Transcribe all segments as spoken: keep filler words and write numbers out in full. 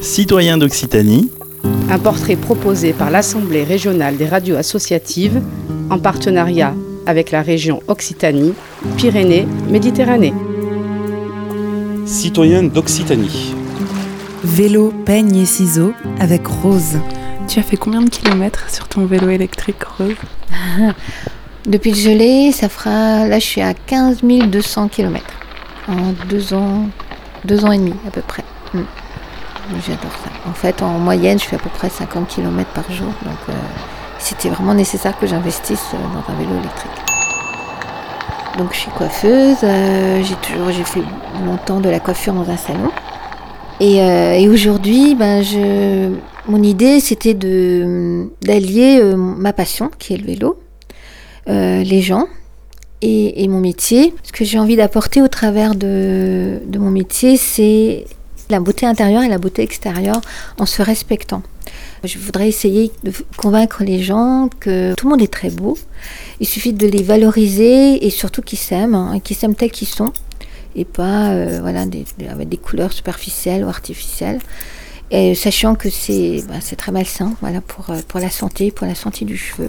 Citoyens d'Occitanie. Un portrait proposé par l'Assemblée régionale des radios associatives en partenariat avec la région Occitanie, Pyrénées-Méditerranée. Citoyens d'Occitanie. Vélo, peigne et ciseaux avec Rose. Tu as fait combien de kilomètres sur ton vélo électrique, Rose ? Depuis le gelé, ça fera... Là, je suis à quinze mille deux cents kilomètres. En deux ans, deux ans et demi à peu près. Mmh. J'adore ça. En fait, en moyenne, je fais à peu près cinquante kilomètres par jour. Donc, euh, c'était vraiment nécessaire que j'investisse dans un vélo électrique. Donc, je suis coiffeuse. Euh, j'ai toujours, j'ai fait longtemps de la coiffure dans un salon. Et, euh, et aujourd'hui, ben, je, mon idée, c'était de, d'allier euh, ma passion, qui est le vélo, euh, les gens et, et mon métier. Ce que j'ai envie d'apporter au travers de, de mon métier, c'est la beauté intérieure et la beauté extérieure en se respectant. Je voudrais essayer de convaincre les gens que tout le monde est très beau. Il suffit de les valoriser et surtout qu'ils s'aiment, hein, qu'ils s'aiment tels qu'ils sont et pas euh, voilà, des, avec des couleurs superficielles ou artificielles. Et sachant que c'est, bah, c'est très malsain voilà, pour, pour la santé, pour la santé du cheveu.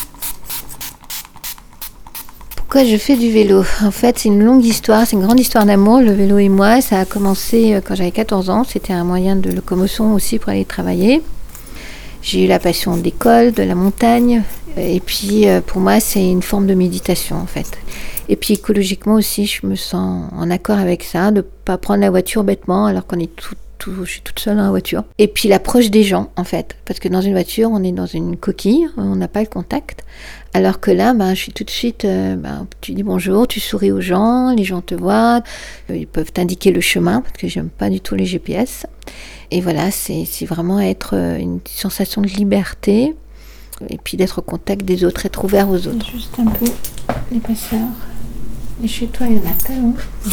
Pourquoi je fais du vélo ? En fait, c'est une longue histoire, c'est une grande histoire d'amour, le vélo et moi. Ça a commencé quand j'avais quatorze ans, c'était un moyen de locomotion aussi pour aller travailler. J'ai eu la passion d'école, de la montagne, et puis pour moi, c'est une forme de méditation en fait. Et puis écologiquement aussi, je me sens en accord avec ça, de ne pas prendre la voiture bêtement alors qu'on est tout, tout, je suis toute seule dans la voiture. Et puis l'approche des gens en fait, parce que dans une voiture, on est dans une coquille, on n'a pas le contact. Alors que là, ben, je suis tout de suite, euh, ben, tu dis bonjour, tu souris aux gens, les gens te voient, euh, ils peuvent t'indiquer le chemin, parce que j'aime pas du tout les G P S. Et voilà, c'est, c'est vraiment être euh, une sensation de liberté, et puis d'être au contact des autres, être ouvert aux autres. Juste un peu les passeurs. Et chez toi, il y en a tellement.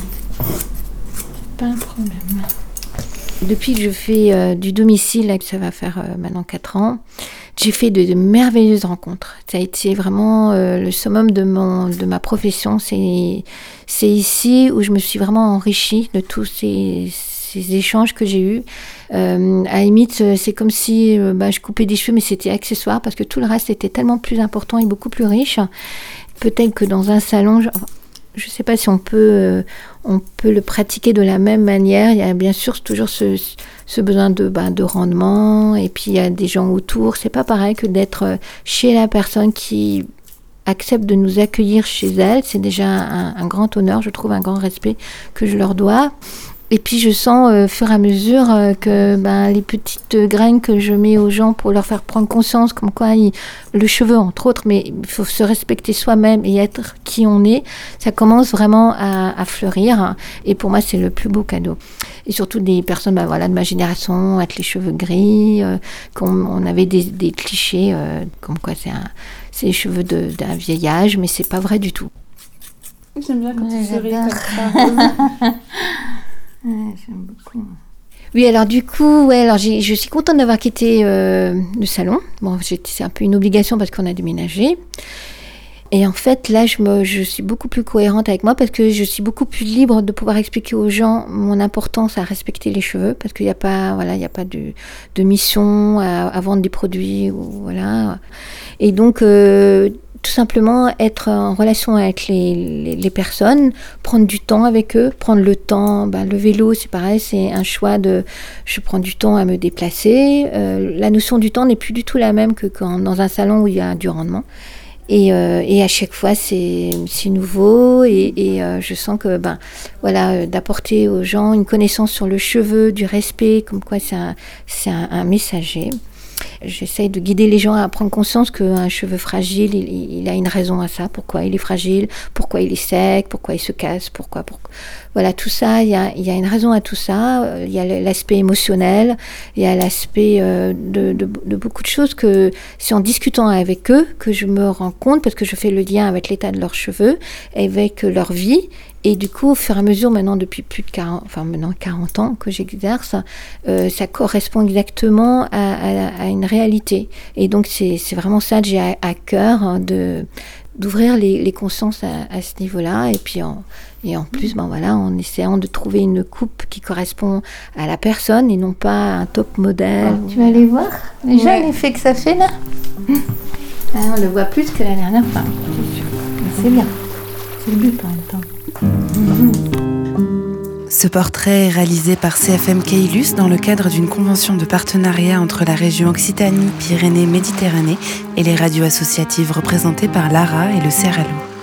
C'est pas un problème. Depuis que je fais euh, du domicile, là, ça va faire euh, maintenant quatre ans, j'ai fait de, de merveilleuses rencontres. Ça a été vraiment euh, le summum de, mon, de ma profession. C'est, c'est ici où je me suis vraiment enrichie de tous ces, ces échanges que j'ai eus. Euh, à la limite, c'est comme si euh, bah, je coupais des cheveux, mais c'était accessoire parce que tout le reste était tellement plus important et beaucoup plus riche. Peut-être que dans un salon... Je, Je ne sais pas si on peut, euh, on peut le pratiquer de la même manière. Il y a bien sûr toujours ce, ce besoin de, bah, de rendement. Et puis, il y a des gens autour. Ce n'est pas pareil que d'être chez la personne qui accepte de nous accueillir chez elle. C'est déjà un, un grand honneur, je trouve, un grand respect que je leur dois. Et puis, je sens, euh, au fur et à mesure, euh, que ben, les petites graines que je mets aux gens pour leur faire prendre conscience, comme quoi ils, le cheveu, entre autres, mais il faut se respecter soi-même et être qui on est, ça commence vraiment à, à fleurir. Et pour moi, c'est le plus beau cadeau. Et surtout des personnes ben, voilà, de ma génération, avec les cheveux gris, euh, qu'on, on avait des, des clichés, euh, comme quoi c'est, un, c'est les cheveux de, d'un vieil âge, mais c'est pas vrai du tout. J'aime bien quand ouais, tu souris comme ça. Ouais, j'aime beaucoup. Oui, alors du coup, ouais, alors j'ai, je suis contente d'avoir quitté euh, le salon. Bon, j'ai, c'est un peu une obligation parce qu'on a déménagé. Et en fait, là, je, me, je suis beaucoup plus cohérente avec moi parce que je suis beaucoup plus libre de pouvoir expliquer aux gens mon importance à respecter les cheveux parce qu'il n'y a pas, voilà, il n'y a pas de, de mission à, à vendre des produits. Ou, voilà. Et donc... Euh, tout simplement être en relation avec les, les, les personnes, prendre du temps avec eux, prendre le temps, ben, le vélo c'est pareil, c'est un choix de, je prends du temps à me déplacer, euh, la notion du temps n'est plus du tout la même que quand, dans un salon où il y a du rendement. Et, euh, et à chaque fois c'est, c'est nouveau et, et euh, je sens que ben, voilà, euh, d'apporter aux gens une connaissance sur le cheveu, du respect, comme quoi c'est un, c'est un, un messager. J'essaye de guider les gens à prendre conscience qu'un cheveu fragile, il, il a une raison à ça. Pourquoi il est fragile, pourquoi il est sec, pourquoi il se casse, pourquoi... pourquoi. Voilà, tout ça, il y a, il y a une raison à tout ça. Il y a l'aspect émotionnel, il y a l'aspect euh, de, de, de beaucoup de choses que c'est en discutant avec eux que je me rends compte, parce que je fais le lien avec l'état de leurs cheveux, avec leur vie. Et du coup, au fur et à mesure, maintenant depuis plus de quarante, enfin maintenant quarante ans que j'exerce, euh, ça correspond exactement à, à, à une réalité. Et donc, c'est, c'est vraiment ça que j'ai à, à cœur, hein, de, d'ouvrir les, les consciences à, à ce niveau-là. Et puis, en, Et en plus, ben voilà, en essayant de trouver une coupe qui correspond à la personne et non pas à un top modèle. Oh, tu vas aller voir déjà Ouais. l'effet que ça fait là. Ah, on le voit plus que la dernière fois, c'est sûr. Mais c'est bien. C'est le but en même temps. Ce portrait est réalisé par C F M Caylus dans le cadre d'une convention de partenariat entre la région Occitanie, Pyrénées, Méditerranée et les radios associatives représentées par l'A R A et le CERALO.